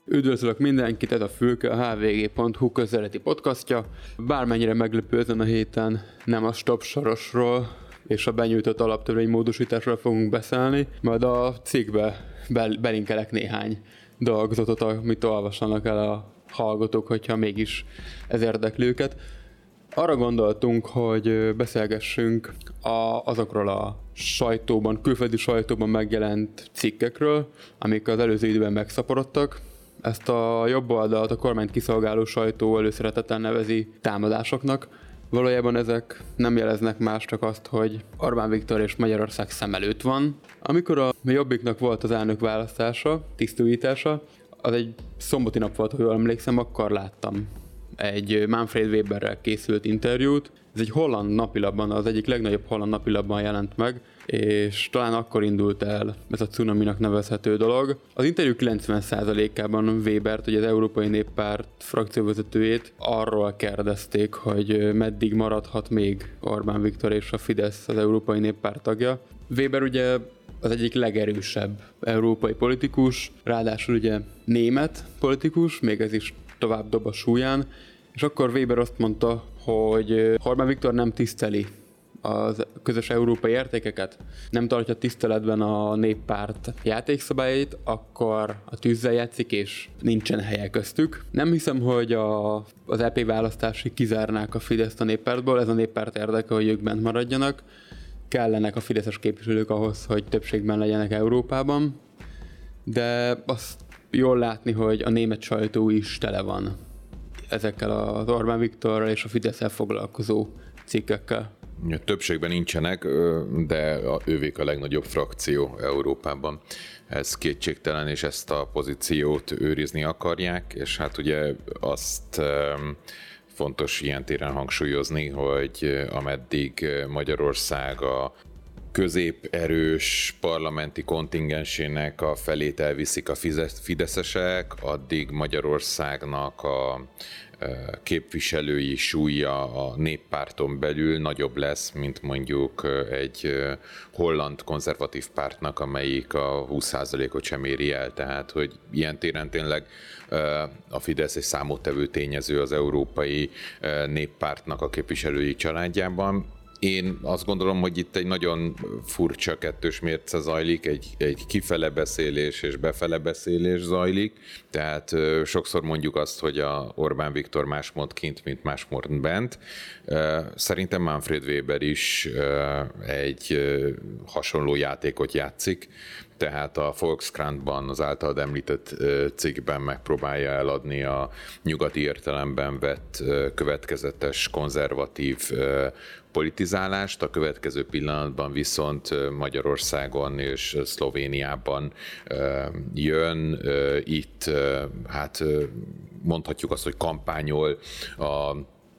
Üdvözlök mindenkit, ez a Fülke, a hvg.hu közeleti podcastja. Bármennyire meglepő ezen a héten nem a stop sorosról és a benyújtott alaptörvénymódosításról fogunk beszélni, majd a cikkbe belinkelek néhány dolgozatot, amit olvassanak el a hallgatók, hogyha mégis ez érdekli őket. Arra gondoltunk, hogy beszélgessünk azokról a sajtóban, külföldi sajtóban megjelent cikkekről, amik az előző időben megszaporodtak. Ezt a jobb oldalt a kormányt kiszolgáló sajtó előszeretettel nevezi támadásoknak. Valójában ezek nem jeleznek más, csak azt, hogy Orbán Viktor és Magyarország szem előtt van. Amikor a Jobbiknak volt az elnökválasztása, tisztújítása, az egy szombati nap volt, ha jól emlékszem, akkor láttam egy Manfred Weberrel készült interjút. Ez egy holland napilapban, az egyik legnagyobb holland napilapban jelent meg, és talán akkor indult el ez a cunaminak nevezhető dolog. Az interjú 90%-ában Webert, ugye az Európai Néppárt frakcióvezetőjét arról kérdezték, hogy meddig maradhat még Orbán Viktor és a Fidesz az Európai Néppárt tagja. Weber ugye az egyik legerősebb európai politikus, ráadásul ugye német politikus, még ez is tovább dob a súlyán, és akkor Weber azt mondta, hogy Orbán Viktor nem tiszteli az közös európai értékeket, nem tartja tiszteletben a néppárt játékszabályait, akkor a tűzzel játszik, és nincsen helye köztük. Nem hiszem, hogy az EP választásig kizárnák a Fideszt a néppártból, ez a néppárt érdeke, hogy ők bent maradjanak. Kellenek a fideszes képviselők ahhoz, hogy többségben legyenek Európában, de azt jól látni, hogy a német sajtó is tele van ezekkel az Orbán Viktorral és a Fidesszel foglalkozó cikkekkel. Többségben nincsenek, de ővék a legnagyobb frakció Európában. Ez kétségtelen, és ezt a pozíciót őrizni akarják, és hát ugye azt fontos ilyen téren hangsúlyozni, hogy ameddig Magyarország a középerős parlamenti kontingensének a felét elviszik a fideszesek, addig Magyarországnak a képviselői súlya a néppárton belül nagyobb lesz, mint mondjuk egy holland konzervatív pártnak, amelyik a 20%-ot sem éri el. Tehát, hogy ilyen téren tényleg a Fidesz egy számottevő tényező az európai néppártnak a képviselői családjában. Én azt gondolom, hogy itt egy nagyon furcsa kettős mérce zajlik, egy kifele beszélés és befele beszélés zajlik, tehát sokszor mondjuk azt, hogy a Orbán Viktor más mond kint, mint más mond bent. Szerintem Manfred Weber is egy hasonló játékot játszik, tehát a Volkskrantban, az általad említett cikkben megpróbálja eladni a nyugati értelemben vett következetes, konzervatív politizálást, a következő pillanatban viszont Magyarországon és Szlovéniában jön. Itt hát mondhatjuk azt, hogy kampányol a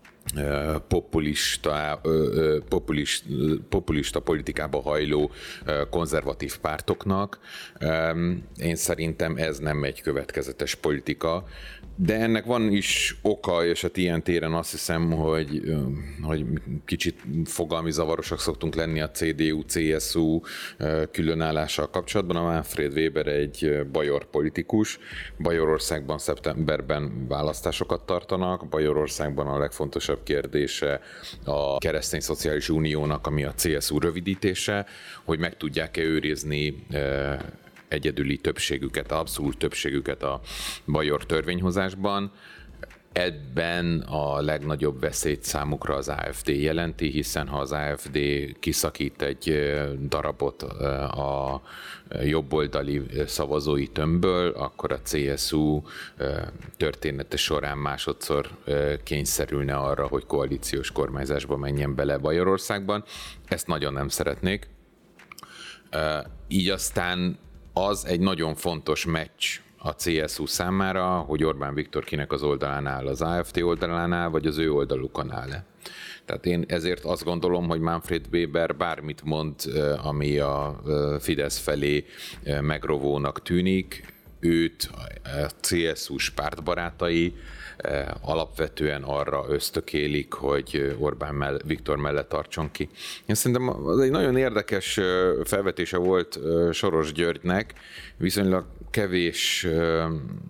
populista politikába hajló konzervatív pártoknak. Én szerintem ez nem egy következetes politika, de ennek van is oka, és hát ilyen téren azt hiszem, hogy kicsit fogalmi zavarosak szoktunk lenni a CDU-CSU különállással kapcsolatban. A Manfred Weber egy bajor politikus. Bajorországban szeptemberben választásokat tartanak. Bajorországban a legfontosabb kérdése a Keresztény Szociális Uniónak, ami a CSU rövidítése, hogy meg tudják-e őrizni egyedüli többségüket, abszolút többségüket a bajor törvényhozásban. Ebben a legnagyobb veszélyt számukra az AfD jelenti, hiszen ha az AfD kiszakít egy darabot a jobboldali szavazói tömbből, akkor a CSU története során másodszor kényszerülne arra, hogy koalíciós kormányzásba menjen bele Bajorországban. Ezt nagyon nem szeretnék. Így aztán az egy nagyon fontos meccs a CSU számára, hogy Orbán Viktor kinek az oldalán áll, az AfD oldalán áll, vagy az ő oldalukon áll-e. Tehát én ezért azt gondolom, hogy Manfred Weber bármit mond, ami a Fidesz felé megrovónak tűnik, őt a CSU-s pártbarátai alapvetően arra ösztökélik, hogy Orbán Viktor mellett tartson ki. Én szerintem az egy nagyon érdekes felvetése volt Soros Györgynek, viszonylag kevés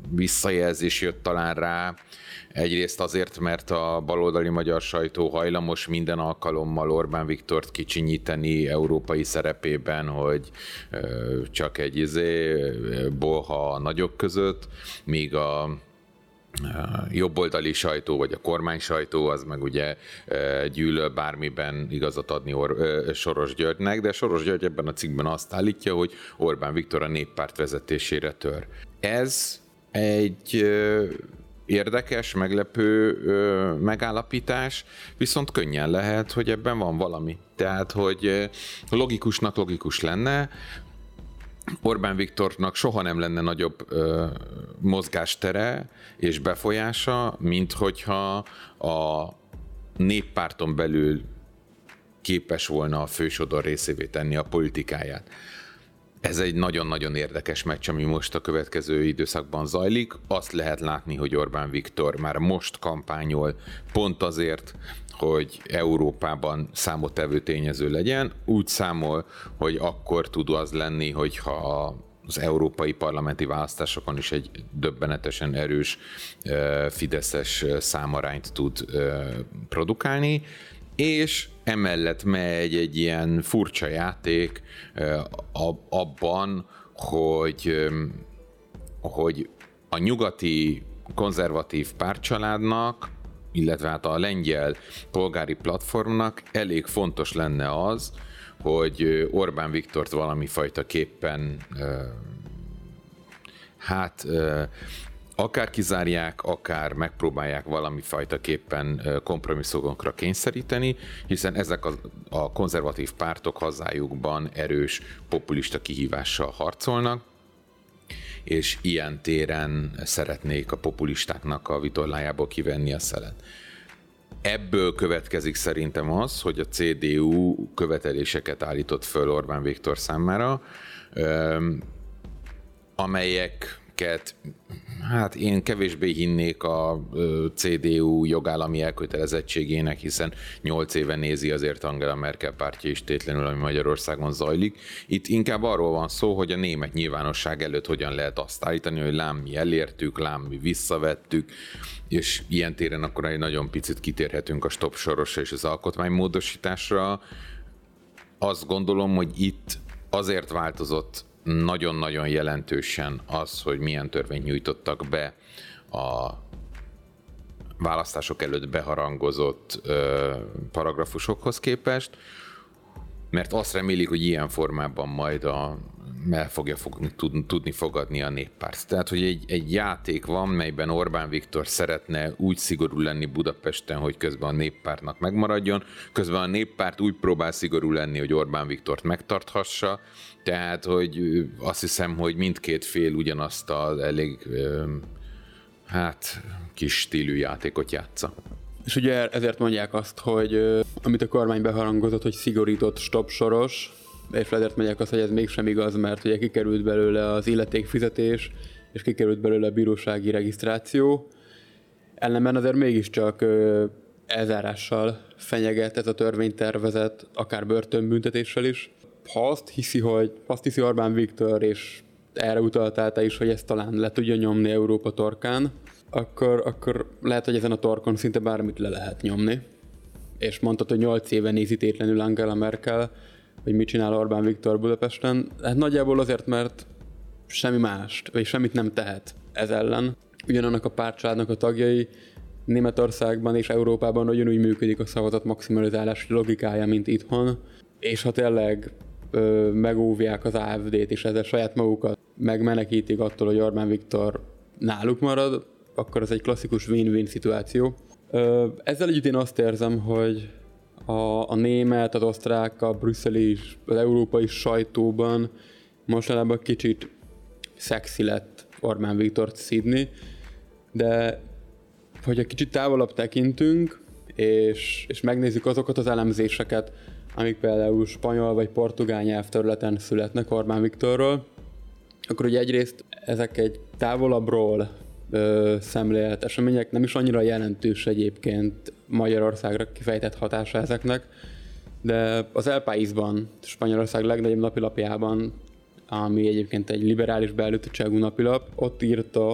visszajelzés jött talán rá. Egyrészt azért, mert a baloldali magyar sajtó hajlamos minden alkalommal Orbán Viktort kicsinyíteni európai szerepében, hogy csak egy bolha a nagyok között, míg a jobboldali sajtó, vagy a kormány sajtó, az meg ugye gyűlöl bármiben igazat adni Soros Györgynek, de Soros György ebben a cikkben azt állítja, hogy Orbán Viktor a Néppárt vezetésére tör. Ez egy érdekes, meglepő megállapítás, viszont könnyen lehet, hogy ebben van valami. Tehát, hogy logikus lenne, Orbán Viktornak soha nem lenne nagyobb mozgástere és befolyása, mint hogyha a Néppárton belül képes volna a fősodor részévé tenni a politikáját. Ez egy nagyon-nagyon érdekes meccs, ami most a következő időszakban zajlik. Azt lehet látni, hogy Orbán Viktor már most kampányol pont azért, hogy Európában számottevő tényező legyen. Úgy számol, hogy akkor tud az lenni, hogyha az európai parlamenti választásokon is egy döbbenetesen erős fideszes számarányt tud produkálni, és emellett megy egy ilyen furcsa játék abban, hogy a nyugati konzervatív pártcsaládnak, illetve hát a lengyel polgári platformnak elég fontos lenne az, hogy Orbán Viktort valami fajta képpen akár kizárják, akár megpróbálják valami fajta képpen kompromisszumokra kényszeríteni, hiszen ezek a konzervatív pártok hazájukban erős populista kihívással harcolnak, és ilyen téren szeretnék a populistáknak a vitorlájából kivenni a szelet. Ebből következik szerintem az, hogy a CDU követeléseket állított föl Orbán Viktor számára, amelyeket én kevésbé hinnék a CDU jogállami elkötelezettségének, hiszen 8 éve nézi azért Angela Merkel pártja is tétlenül, ami Magyarországon zajlik. Itt inkább arról van szó, hogy a német nyilvánosság előtt hogyan lehet azt állítani, hogy lám mi elértük, lám mi visszavettük, és ilyen téren akkor egy nagyon picit kitérhetünk a Stop Sorosra és az alkotmánymódosításra. Azt gondolom, hogy itt azért változott nagyon-nagyon jelentősen az, hogy milyen törvényt nyújtottak be a választások előtt beharangozott paragrafusokhoz képest, mert azt remélik, hogy ilyen formában majd el fogja tudni fogadni a Néppárt. Tehát, hogy egy játék van, melyben Orbán Viktor szeretne úgy szigorú lenni Budapesten, hogy közben a Néppártnak megmaradjon, közben a Néppárt úgy próbál szigorú lenni, hogy Orbán Viktort megtarthassa, tehát, hogy azt hiszem, hogy mindkét fél ugyanazt az elég kis stílű játékot játsza. És ugye ezért mondják azt, hogy amit a kormány beharangozott, hogy szigorított Stop Soros, és ezért mondják azt, hogy ez mégsem igaz, mert ugye kikerült belőle az illetékfizetés, és kikerült belőle a bírósági regisztráció. Ellenben azért mégiscsak elzárással fenyeget ez a törvénytervezet, akár börtönbüntetéssel is. Ha azt hiszi Orbán Viktor, és erre utaltál te is, hogy ezt talán le tudja nyomni Európa torkán, akkor lehet, hogy ezen a torkon szinte bármit le lehet nyomni. És mondtad, hogy 8 éve nézi tétlenül Angela Merkel, hogy mit csinál Orbán Viktor Budapesten. Hát nagyjából azért, mert semmi mást, vagy semmit nem tehet ez ellen. Ugyanannak a pártcsaládnak a tagjai Németországban és Európában ugyanúgy működik a szavazat maximalizálási logikája, mint itthon. És ha tényleg megóvják az AfD-t, és ezzel saját magukat megmenekítik attól, hogy Orbán Viktor náluk marad, akkor ez egy klasszikus win-win szituáció. Ezzel együtt én azt érzem, hogy a német, az osztrák, a brüsszeli is, az európai sajtóban mostanában kicsit szexi lett Orbán Viktort szídni, de hogyha kicsit távolabb tekintünk, és megnézzük azokat az elemzéseket, amik például spanyol vagy portugál nyelvterületen születnek Orbán Viktorról, akkor ugye egyrészt ezek egy távolabbról szemlélt események, nem is annyira jelentős egyébként Magyarországra kifejtett hatása ezeknek, de az El Paísban, Spanyolország legnagyobb napilapjában, ami egyébként egy liberális beállítottságú napilap, ott írta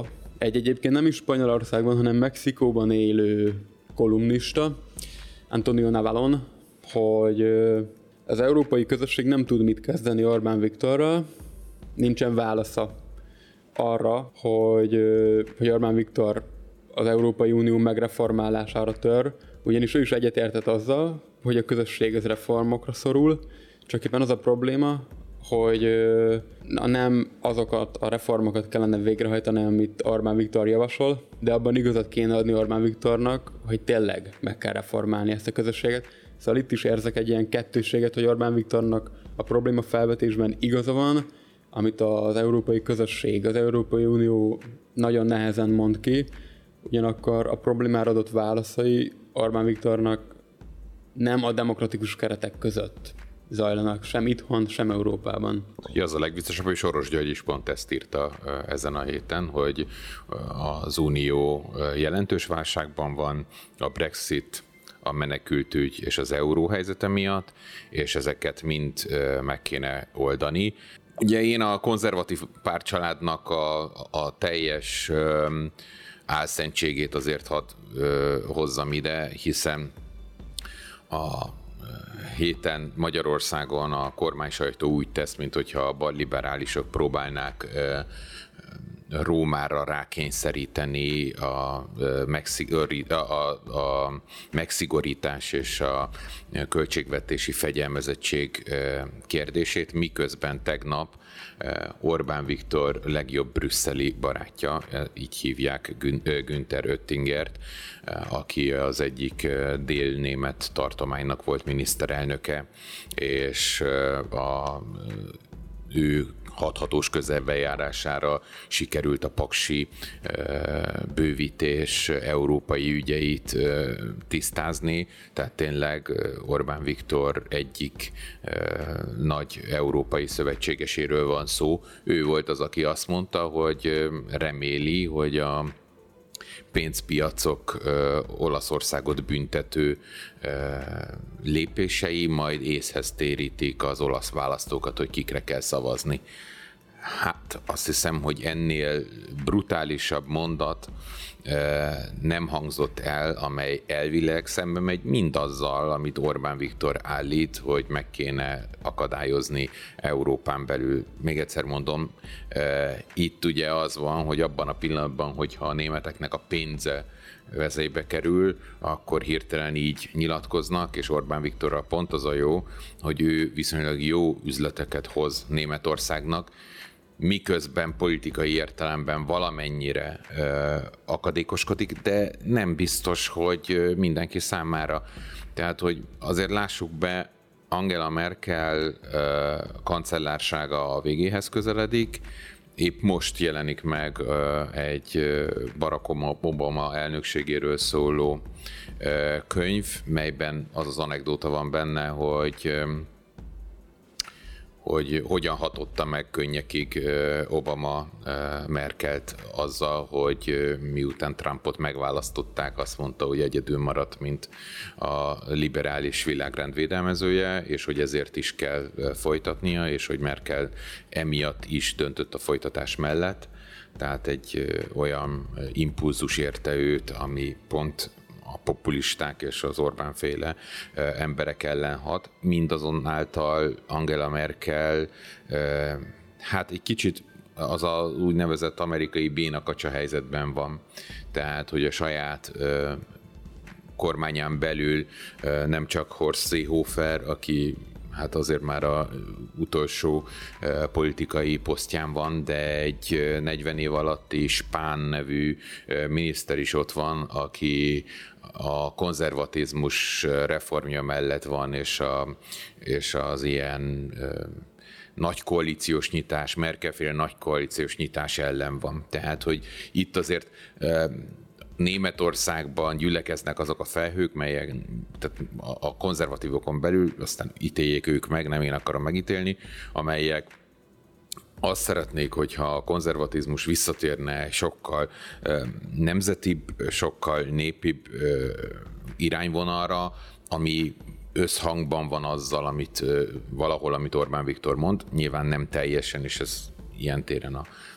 egy egyébként nem is Spanyolországban, hanem Mexikóban élő kolumnista, Antonio Navalon, hogy az európai közösség nem tud mit kezdeni Orbán Viktorral, nincsen válasza arra, hogy Orbán Viktor az Európai Unió megreformálására tör, ugyanis ő is egyetértett azzal, hogy a közösség az reformokra szorul, csak éppen az a probléma, hogy nem azokat a reformokat kellene végrehajtani, amit Orbán Viktor javasol, de abban igazat kéne adni Orbán Viktornak, hogy tényleg meg kell reformálni ezt a közösséget. Szóval itt is érzek egy ilyen kettősséget, hogy Orbán Viktornak a probléma felvetésben igaza van, amit az európai közösség, az Európai Unió nagyon nehezen mond ki, ugyanakkor a problémára adott válaszai Orbán Viktornak nem a demokratikus keretek között zajlanak, sem itthon, sem Európában. Az a legbiztosabb, hogy Soros György is pont ezt írta ezen a héten, hogy az Unió jelentős válságban van, a Brexit, a menekültügy és az euró helyzete miatt, és ezeket mind meg kéne oldani. Ugye én a konzervatív pártcsaládnak a teljes álszentségét azért hadd hozzam ide, hiszen a héten Magyarországon a kormánysajtó úgy tesz, minthogyha a balliberálisok próbálnák Rómára rákényszeríteni a megszigorítás és a költségvetési fegyelmezettség kérdését, miközben tegnap Orbán Viktor legjobb brüsszeli barátja, így hívják Günther Oettingert, aki az egyik délnémet tartománynak volt miniszterelnöke, és ő hathatós közelbejárására sikerült a paksi bővítés európai ügyeit tisztázni, tehát tényleg Orbán Viktor egyik nagy európai szövetségeséről van szó. Ő volt az, aki azt mondta, hogy reméli, hogy a pénzpiacok Olaszországot büntető lépései majd észhez térítik az olasz választókat, hogy kikre kell szavazni. Hát azt hiszem, hogy ennél brutálisabb mondat nem hangzott el, amely elvileg szembe megy mindazzal, amit Orbán Viktor állít, hogy meg kéne akadályozni Európán belül. Még egyszer mondom, itt ugye az van, hogy abban a pillanatban, hogyha a németeknek a pénze veszélybe kerül, akkor hirtelen így nyilatkoznak, és Orbán Viktorral pont az a jó, hogy ő viszonylag jó üzleteket hoz Németországnak, miközben politikai értelemben valamennyire akadékoskodik, de nem biztos, hogy mindenki számára. Tehát, hogy azért lássuk be, Angela Merkel kancellársága a végéhez közeledik, épp most jelenik meg egy Barack Obama elnökségéről szóló könyv, melyben az az anekdóta van benne, hogy hogyan hatotta meg könnyekig Obama Merkelt azzal, hogy miután Trumpot megválasztották, azt mondta, hogy egyedül maradt, mint a liberális világrend védelmezője, és hogy ezért is kell folytatnia, és hogy Merkel emiatt is döntött a folytatás mellett. Tehát egy olyan impulzus érte őt, ami pont a populisták és az Orbán-féle emberek ellen hat. Mindazonáltal Angela Merkel hát egy kicsit az a úgynevezett amerikai bénakacsa helyzetben van. Tehát, hogy a saját kormányán belül nem csak Horst Seehofer, aki hát azért már a utolsó politikai posztján van, de egy 40 év alatti Spahn nevű miniszter is ott van, aki a konzervatizmus reformja mellett van, és az ilyen nagy koalíciós nyitás, Merkel-féle nagy koalíciós nyitás ellen van. Tehát, hogy itt azért Németországban gyülekeznek azok a felhők, melyek tehát a konzervatívokon belül, aztán ítéljék ők meg, nem én akarom megítélni, amelyek azt szeretnék, hogyha a konzervatizmus visszatérne sokkal nemzetibb, sokkal népibb irányvonalra, ami összhangban van azzal, amit Orbán Viktor mond, nyilván nem teljesen, és ez ilyen téren a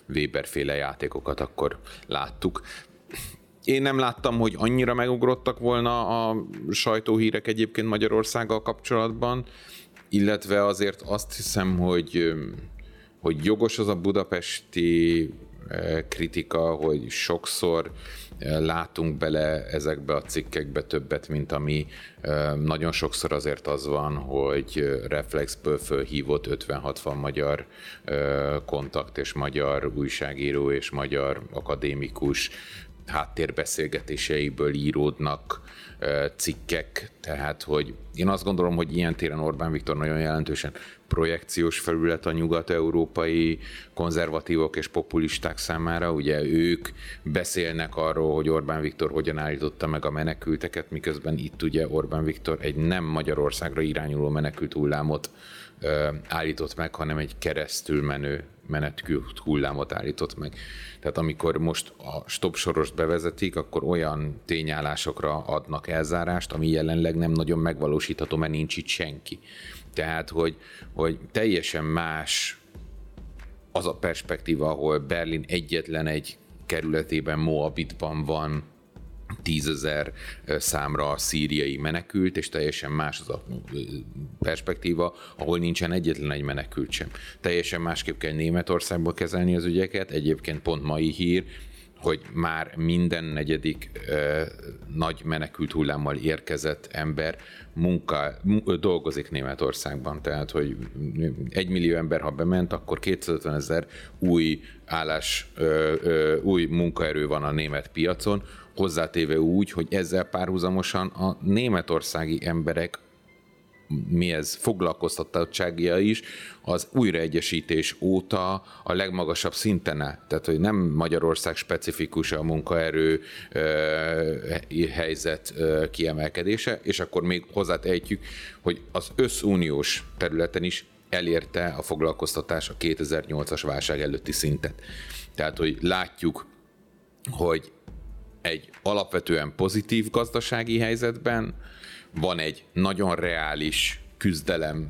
Weber-féle játékokat akkor láttuk. Én nem láttam, hogy annyira megugrottak volna a sajtóhírek egyébként Magyarországgal kapcsolatban, illetve azért azt hiszem, hogy jogos az a budapesti kritika, hogy sokszor látunk bele ezekbe a cikkekbe többet, mint ami nagyon sokszor azért az van, hogy reflexből fölhívott 50-60 magyar kontakt és magyar újságíró és magyar akadémikus háttérbeszélgetéseiből íródnak cikkek, tehát hogy én azt gondolom, hogy ilyen téren Orbán Viktor nagyon jelentősen projekciós felület a nyugat-európai konzervatívok és populisták számára. Ugye ők beszélnek arról, hogy Orbán Viktor hogyan állította meg a menekülteket, miközben itt ugye Orbán Viktor egy nem Magyarországra irányuló menekült hullámot állított meg, hanem egy keresztül menő menekült hullámot állított meg. Tehát amikor most a stop sorost bevezetik, akkor olyan tényállásokra adnak elzárást, ami jelenleg nem nagyon megvalósítható, mert nincs itt senki. Tehát, hogy teljesen más az a perspektíva, ahol Berlin egyetlen egy kerületében, Moabitban van 10 000 számra a szíriai menekült, és teljesen más az a perspektíva, ahol nincsen egyetlen egy menekült sem. Teljesen másképp kell Németországból kezelni az ügyeket. Egyébként pont mai hír, hogy már minden negyedik nagy menekült hullámmal érkezett ember dolgozik Németországban. Tehát, hogy 1 millió ember, ha bement, akkor 250 000 új munkaerő van a német piacon, hozzátéve úgy, hogy ezzel párhuzamosan a németországi emberek foglalkoztatottsága is az újraegyesítés óta a legmagasabb szinten áll. Tehát, hogy nem Magyarország specifikus a munkaerő helyzet kiemelkedése, és akkor még hozzátehetjük, hogy az összuniós területen is elérte a foglalkoztatás a 2008-as válság előtti szintet. Tehát, hogy látjuk, hogy egy alapvetően pozitív gazdasági helyzetben van egy nagyon reális küzdelem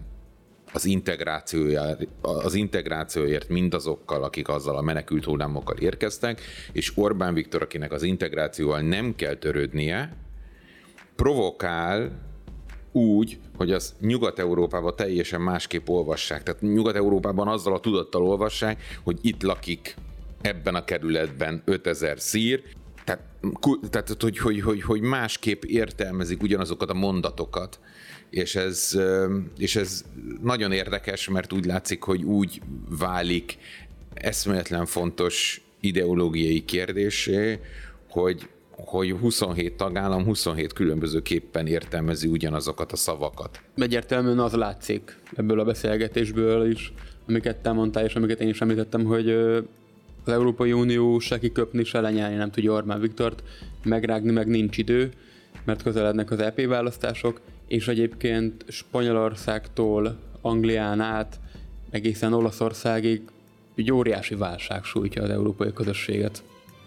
az integrációért mindazokkal, akik azzal a menekült hullámokkal érkeztek, és Orbán Viktor, akinek az integrációval nem kell törődnie, provokál úgy, hogy az Nyugat-Európában teljesen másképp olvassák. Tehát Nyugat-Európában azzal a tudattal olvassák, hogy itt lakik ebben a kerületben 5000 szír, tehát hogy másképp értelmezik ugyanazokat a mondatokat, és ez nagyon érdekes, mert úgy látszik, hogy úgy válik eszméletlen fontos ideológiai kérdésé, hogy 27 tagállam 27 különbözőképpen értelmezi ugyanazokat a szavakat. Egyértelműen az látszik ebből a beszélgetésből is, amiket te mondtál, és amiket én is említettem, hogy az Európai Unió se kiköpni, se lenyelni nem tudja Orbán Viktort, megrágni meg nincs idő, mert közelednek az EP választások, és egyébként Spanyolországtól Anglián át egészen Olaszországig egy óriási válság sújtja az európai közösséget.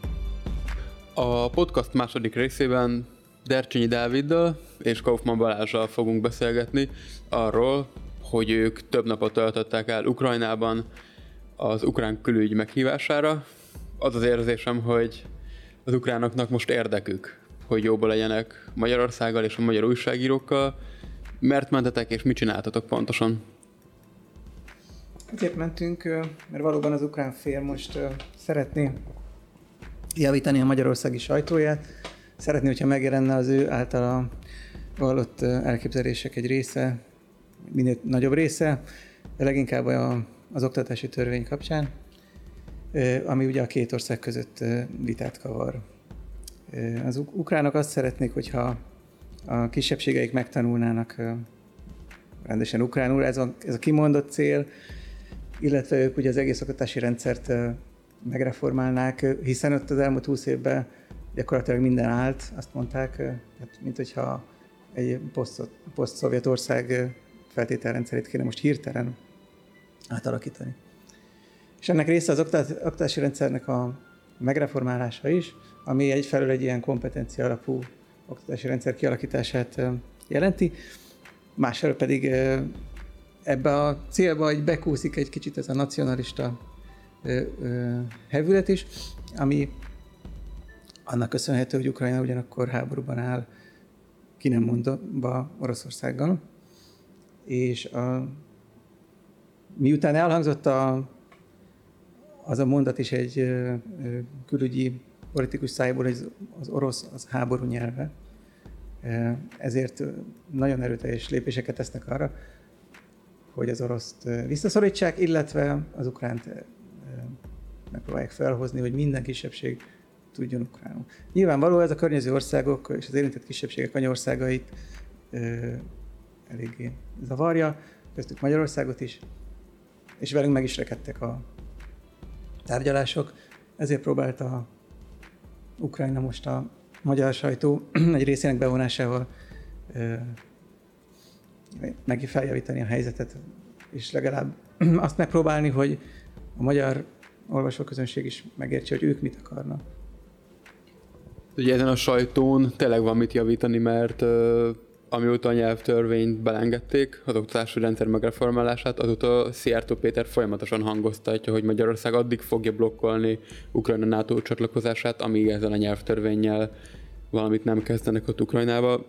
A podcast második részében Dercsényi Dáviddal és Kaufmann Balázssal fogunk beszélgetni arról, hogy ők több napot töltöttek el Ukrajnában az ukrán külügy meghívására. Az az érzésem, hogy az ukránoknak most érdekük, hogy jóba legyenek Magyarországgal és a magyar újságírókkal. Mert mentetek és mit csináltatok pontosan? Azért mentünk, mert valóban az ukrán fél most szeretné javítani a magyarországi sajtóját. Szeretné, hogyha megjelenne az ő általa vallott elképzelések egy része, minél nagyobb része, de leginkább az oktatási törvény kapcsán, ami ugye a két ország között vitát kavar. Az ukránok azt szeretnék, hogyha a kisebbségeik megtanulnának rendesen ukránul, ez a kimondott cél, illetve ők ugye az egész oktatási rendszert megreformálnák, hiszen ott az elmúlt 20 évben gyakorlatilag minden állt, azt mondták, mint hogyha egy poszt-szovjet ország feltételrendszerét kéne most hirtelen átalakítani. És ennek része az oktatási rendszernek a megreformálása is, ami egyfelől egy ilyen kompetencia alapú oktatási rendszer kialakítását jelenti, másfelől pedig ebbe a célba bekúszik egy kicsit ez a nacionalista hevület is, ami annak köszönhető, hogy Ukrajna ugyanakkor háborúban áll, ki nem mondva Oroszországgal, és miután elhangzott az a mondat is egy külügyi politikus szájából, hogy az orosz az háború nyelve, ezért nagyon erőteljes lépéseket tesznek arra, hogy az oroszt visszaszorítsák, illetve az ukránt megpróbálják felhozni, hogy minden kisebbség tudjon ukránul. Nyilvánvaló ez a környező országok és az érintett kisebbségek anyaországait eléggé zavarja, köztük Magyarországot is, és velünk meg is rekedtek a tárgyalások. Ezért próbálta Ukrajna most a magyar sajtó egy részének bevonásával meg feljavítani a helyzetet, és legalább azt megpróbálni, hogy a magyar olvasóközönség is megértse, hogy ők mit akarnak. Ugye ezen a sajtón tényleg van mit javítani, mert amióta a nyelvtörvényt belengedték, az oktatási rendszer megreformálását, azóta Szijjártó Péter folyamatosan hangoztatja, hogy Magyarország addig fogja blokkolni Ukrajna NATO csatlakozását, amíg ezzel a nyelvtörvénnyel valamit nem kezdenek ott Ukrajnába.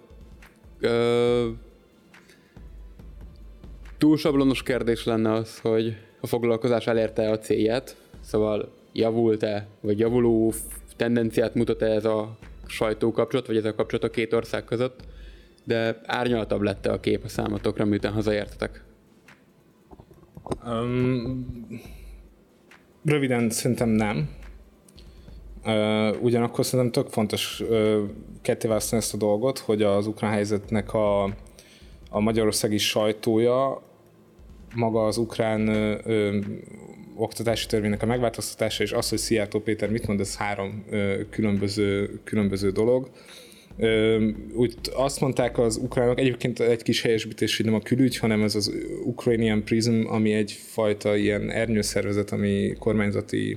Túl sablonos kérdés lenne az, hogy a foglalkozás elérte a célját, szóval javult-e, vagy javuló tendenciát mutat-e ez a sajtókapcsolat, vagy ez a kapcsolat a két ország között, de árnyaltabb lett-e a kép a számotokra, miután hazaértetek? Röviden szerintem nem. Ugyanakkor szerintem tök fontos ketté választani ezt a dolgot, hogy az ukrán helyzetnek a magyarországi sajtója, maga az ukrán oktatási törvénynek a megváltoztatása, és az, hogy Szijjártó Péter mit mond, ez három különböző dolog. Úgy azt mondták az ukránok, egyébként egy kis helyesbítés, hogy nem a külügy, hanem ez az Ukrainian Prism, ami egyfajta ilyen ernyőszervezet, ami kormányzati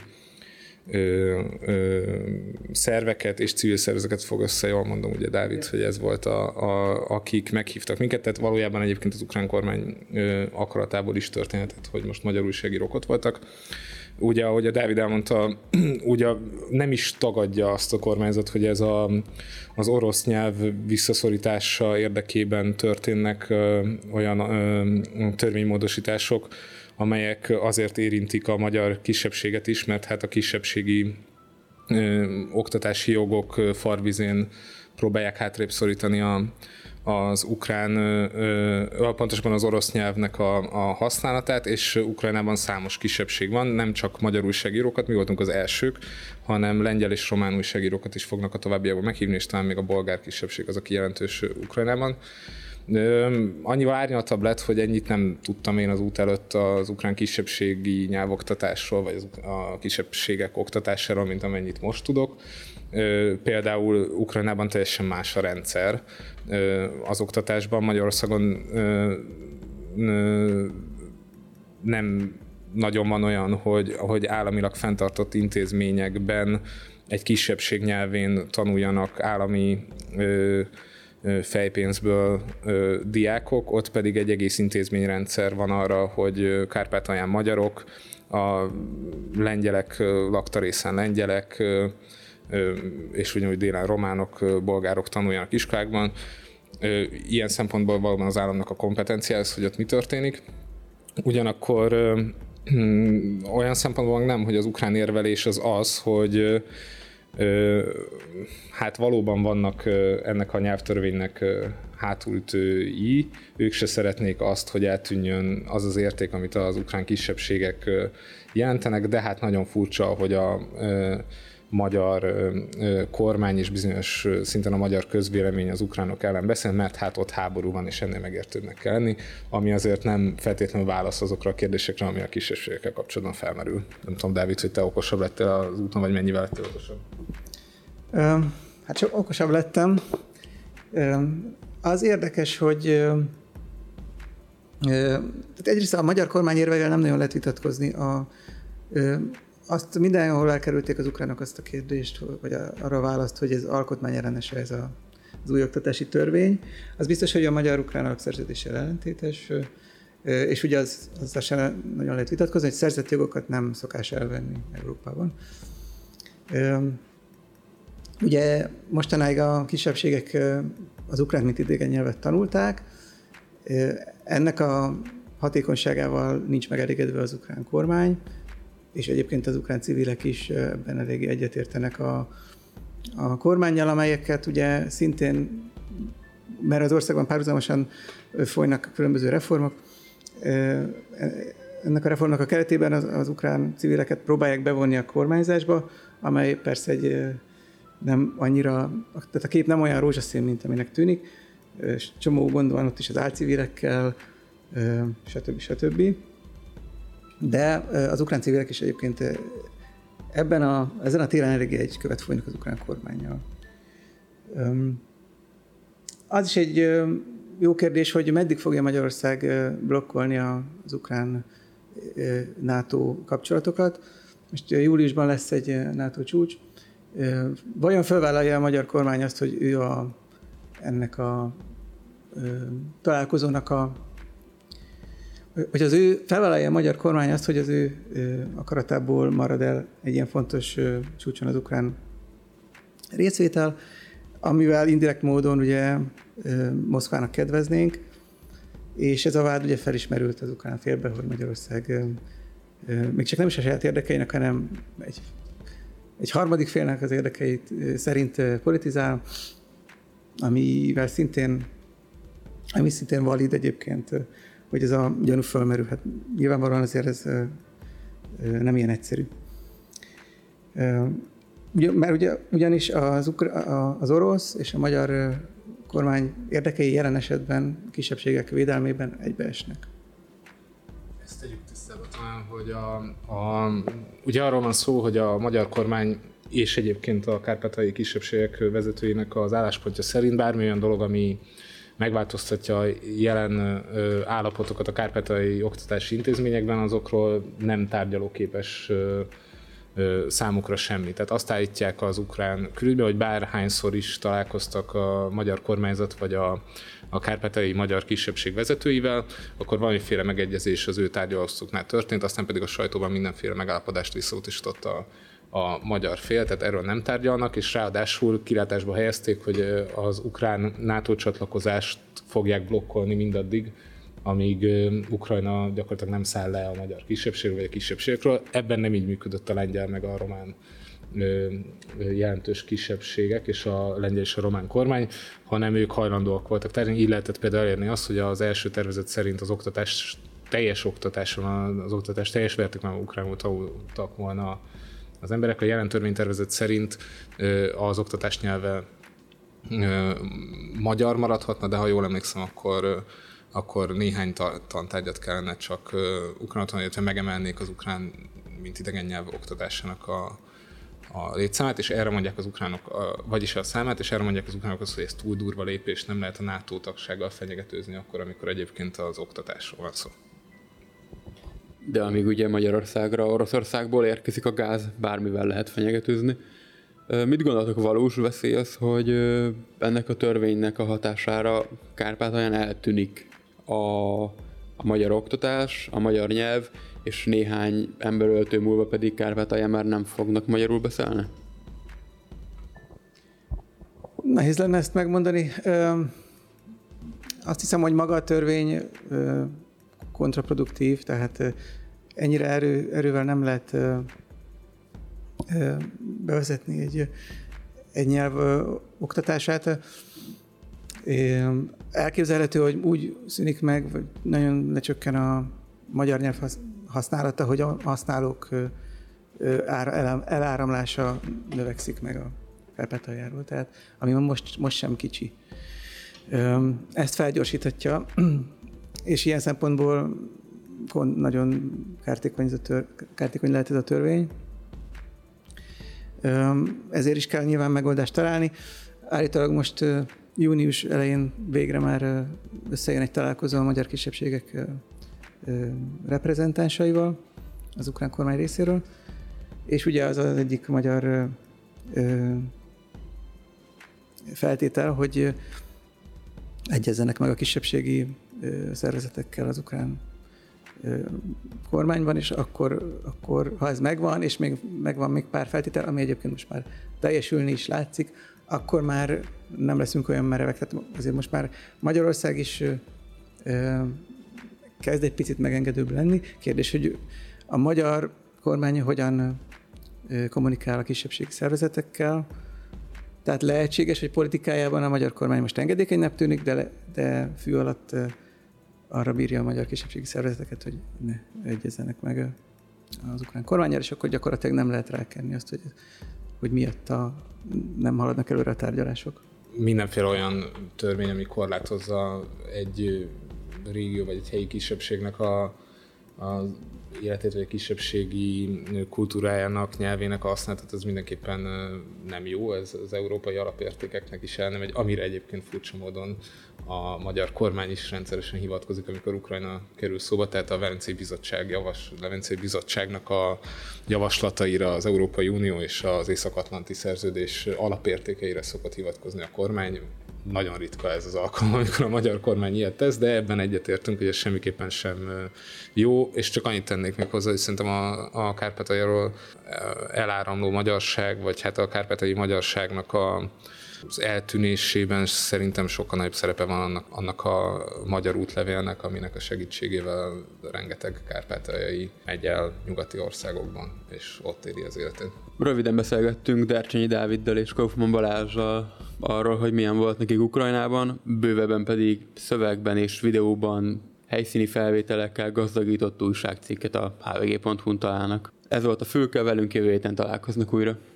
szerveket és civil szervezeteket fog össze, jól mondom, ugye Dávid, hogy ez volt akik meghívtak minket, tehát valójában egyébként az ukrán kormány akaratából is történhetett, hogy most magyar újságírók ott voltak. Ugye, ahogy a Dávid elmondta, ugye nem is tagadja azt a kormányzat, hogy ez az orosz nyelv visszaszorítása érdekében történnek olyan törvénymódosítások, amelyek azért érintik a magyar kisebbséget is, mert hát a kisebbségi oktatási jogok farvizén próbálják hátrébb szorítani az ukrán, pontosabban az orosz nyelvnek a használatát, és Ukrajnában számos kisebbség van, nem csak magyar újságírókat, mi voltunk az elsők, hanem lengyel és román újságírókat is fognak a továbbiakban meghívni, és talán még a bolgár kisebbség az, aki jelentős Ukrajnában. Annyival árnyaltabb lett, hogy ennyit nem tudtam én az út előtt az ukrán kisebbségi nyelvoktatásról, vagy a kisebbségek oktatásáról, mint amennyit most tudok. Például Ukrajnában teljesen más a rendszer az oktatásban. Magyarországon nem nagyon van olyan, hogy államilag fenntartott intézményekben egy kisebbség nyelvén tanuljanak állami fejpénzből diákok, ott pedig egy egész intézményrendszer van arra, hogy Kárpátalján magyarok, a lengyelek laktarészen lengyelek, és ugyanúgy délen románok, bolgárok tanuljanak iskolákban. Ilyen szempontból valóban az államnak a kompetenciája, hogy ott mi történik. Ugyanakkor olyan szempontból nem, hogy az ukrán érvelés az, hogy hát valóban vannak ennek a nyelvtörvénynek hátulütői, ők se szeretnék azt, hogy eltűnjön az az érték, amit az ukrán kisebbségek jelentenek, de hát nagyon furcsa, hogy a magyar kormány és bizonyos szinten a magyar közvélemény az ukránok ellen beszél, mert hát ott háború van, és ennél megértőbbnek kell lenni, ami azért nem feltétlenül válasz azokra a kérdésekre, ami a kisebbségekkel kapcsolatban felmerül. Nem tudom, Dávid, hogy te okosabb lettél az úton, vagy mennyivel lettél okosabb? Hát csak okosabb lettem. Az érdekes, hogy egyrészt a magyar kormány érveivel nem nagyon lehet vitatkozni. Azt mindenhol elkerülték az ukránok azt a kérdést, vagy arra a választ, hogy ez alkotmányellenes ez az új oktatási törvény. Az biztos, hogy a magyar-ukrán alapszerződéssel ellentétes, És ugye az sem nagyon lehet vitatkozni, hogy szerzett jogokat nem szokás elvenni Európában. Ugye mostanáig a kisebbségek az ukrán mint idegen nyelvet tanulták, ennek a hatékonyságával nincs megelégedve az ukrán kormány, és egyébként az ukrán civilek is ebben eléggé egyetértenek a kormánnyal, amelyeket ugye szintén, mert az országban párhuzamosan folynak különböző reformok, ennek a reformnak a keretében az ukrán civileket próbálják bevonni a kormányzásba, amely persze nem annyira, tehát a kép nem olyan rózsaszín, mint aminek tűnik. Csomó gond van ott is az álcivilekkel, stb. De az ukrán civilek is egyébként ezen a téren eléggé egy követ folynak az ukrán kormánnyal. Az is egy jó kérdés, hogy meddig fogja Magyarország blokkolni az ukrán NATO kapcsolatokat. Most júliusban lesz egy NATO csúcs. Vajon felvállalja a magyar kormány azt, hogy ő ennek a találkozónak hogy az ő felvállalja a magyar kormány azt, hogy az ő akaratából marad el egy ilyen fontos csúcson az ukrán részvétel, amivel indirekt módon ugye Moszkvának kedveznénk, és ez a vád ugye felismerült az ukrán félbe, hogy Magyarország még csak nem is a saját érdekeinek, hanem egy harmadik félnek az érdekeit szerint politizál, ami szintén valid egyébként, hogy ez a gyanú fölmerülhet. Nyilvánvalóan azért ez nem ilyen egyszerű. Mert ugyanis az orosz és a magyar kormány érdekei jelen esetben kisebbségek védelmében egybeesnek. Ezt tegyük tisztába talán, hogy ugye arról van szó, hogy a magyar kormány és egyébként a kárpátaljai kisebbségek vezetőinek az álláspontja szerint bármilyen dolog, ami megváltoztatja a jelen állapotokat a kárpátaljai oktatási intézményekben, azokról nem tárgyalóképes számukra semmi. Tehát azt állítják az ukrán külügyben, hogy bárhányszor is találkoztak a magyar kormányzat vagy a kárpátaljai magyar kisebbség vezetőivel, akkor valamiféle megegyezés az ő tárgyalóasztaluknál történt, aztán pedig a sajtóban mindenféle megállapodást visszautasított a magyar fél, tehát erről nem tárgyalnak, és ráadásul kilátásba helyezték, hogy az ukrán NATO csatlakozást fogják blokkolni mindaddig, amíg Ukrajna gyakorlatilag nem száll le a magyar kisebbségről vagy a kisebbségekről. Ebben nem így működött a lengyel meg a román jelentős kisebbségek és a lengyel és a román kormány, hanem ők hajlandóak voltak tárgyalni. Így lehetett például elérni azt, hogy az első tervezet szerint az oktatás teljes mértékben ukránul tanultak volna az emberek. A jelen törvénytervezet szerint az oktatás nyelve magyar maradhatna, de ha jól emlékszem, akkor néhány tantárgyat kellene csak ukránul tanulni, illetve megemelnék az ukrán, mint idegen nyelv oktatásának a létszámát, és erre mondják az ukránok, vagyis a számát, és erre mondják az ukránok azt, hogy ez túl durva lépés, nem lehet a NATO tagsággal fenyegetőzni akkor, amikor egyébként az oktatásról van szó. De amíg ugye Magyarországra, Oroszországból érkezik a gáz, bármivel lehet fenyegetőzni. Mit gondoltok, valós veszély az, hogy ennek a törvénynek a hatására Kárpátalján eltűnik a magyar oktatás, a magyar nyelv, és néhány emberöltő múlva pedig Kárpátalján már nem fognak magyarul beszélni? Nehéz lenne ezt megmondani. Azt hiszem, hogy maga a törvény kontraproduktív, tehát ennyire erővel nem lehet bevezetni egy nyelv oktatását. Elképzelhető, hogy úgy szűnik meg, vagy nagyon lecsökken a magyar nyelv használata, hogy a használók eláramlása növekszik meg a Kárpátaljáról, tehát ami most sem kicsi. Ezt felgyorsíthatja, és ilyen szempontból nagyon kártékony lehet ez a törvény. Ezért is kell nyilván megoldást találni. Állítólag most június elején végre már összejön egy találkozó a magyar kisebbségek reprezentánsaival az ukrán kormány részéről, és ugye az az egyik magyar feltétel, hogy egyezzenek meg a kisebbségi szervezetekkel az ukrán kormány van, és akkor ha ez megvan, és még megvan még pár feltétel, ami egyébként most már teljesülni is látszik, akkor már nem leszünk olyan merevek. Tehát azért most már Magyarország is kezd egy picit megengedőbb lenni. Kérdés, hogy a magyar kormány hogyan kommunikál a kisebbségi szervezetekkel. Tehát lehetséges, hogy politikájában a magyar kormány most engedékenynek tűnik, de fű alatt arra bírja a magyar kisebbségi szervezeteket, hogy ne egyezzenek meg az ukrán kormánnyal, és akkor gyakorlatilag nem lehet rákenni azt, hogy miatt nem haladnak előre a tárgyalások. Mindenféle olyan törvény, ami korlátozza egy régió vagy egy helyi kisebbségnek az életét, vagy a kisebbségi kultúrájának, nyelvének a használatot, az mindenképpen nem jó, ez az európai alapértékeknek is elmegy, amire egyébként furcsa módon a magyar kormány is rendszeresen hivatkozik, amikor Ukrajna kerül szóba, tehát a Velencei Bizottságnak a javaslataira az Európai Unió és az Észak-Atlanti Szerződés alapértékeire szokott hivatkozni a kormány. Nagyon ritka ez az alkalom, amikor a magyar kormány ilyet tesz, de ebben egyetértünk, hogy ez semmiképpen sem jó, és csak annyit tennék még hozzá, hogy szerintem a Kárpátaljáról eláramló magyarság, vagy hát a kárpátaljai magyarságnak az eltűnésében szerintem sokkal nagyobb szerepe van annak a magyar útlevélnek, aminek a segítségével rengeteg kárpátaljai megy el nyugati országokban, és ott éri az életét. Röviden beszélgettünk Dercsényi Dáviddal és Kaufmann Balázsral arról, hogy milyen volt nekik Ukrajnában, bővebben pedig szövegben és videóban helyszíni felvételekkel gazdagított újságcikket a hvg.hu-n találnak. Ez volt a Fülke, velünk jövő héten találkoznak újra.